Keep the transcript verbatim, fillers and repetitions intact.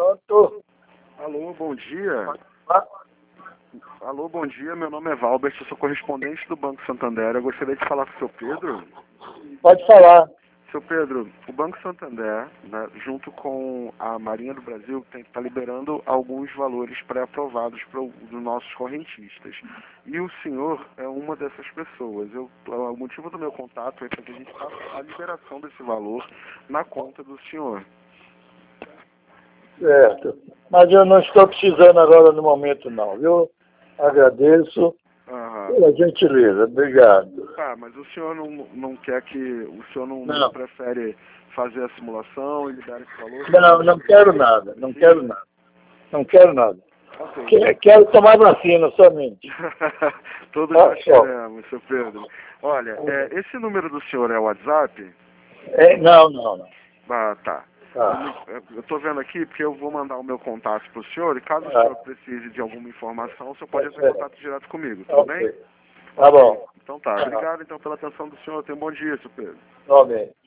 Pronto. Alô, bom dia. Alô, bom dia. Meu nome é Valbert, eu sou correspondente do Banco Santander. Eu gostaria de falar com o seu Pedro. Pode falar. Seu Pedro, o Banco Santander, né, junto com a Marinha do Brasil, está liberando alguns valores pré-aprovados para os nossos correntistas. E o senhor é uma dessas pessoas. Eu, o motivo do meu contato é para que a gente faça a liberação desse valor na conta do senhor. Certo. Mas eu não estou precisando agora no momento não, viu? Agradeço Aham. pela gentileza. Obrigado. Tá, mas o senhor não, não quer que... O senhor não, não Não. prefere fazer a simulação e liberar esse valor? Não, não quero nada. Não quero nada. Não quero nada. Ok. Que- Quero tomar vacina somente. Todos Ah, nós só. queremos, seu Pedro. Olha, é, esse número do senhor é o WhatsApp? É, não, não, não. Ah, tá. Tá. Eu estou vendo aqui porque eu vou mandar o meu contato para o senhor e caso o Ah, senhor precise de alguma informação, o senhor pode entrar em é. contato direto comigo, tudo Ok. bem? Tá Ok. bom. Então tá. Tá. Obrigado então pela atenção do senhor. Tenha um bom dia, seu Pedro. Tá bem.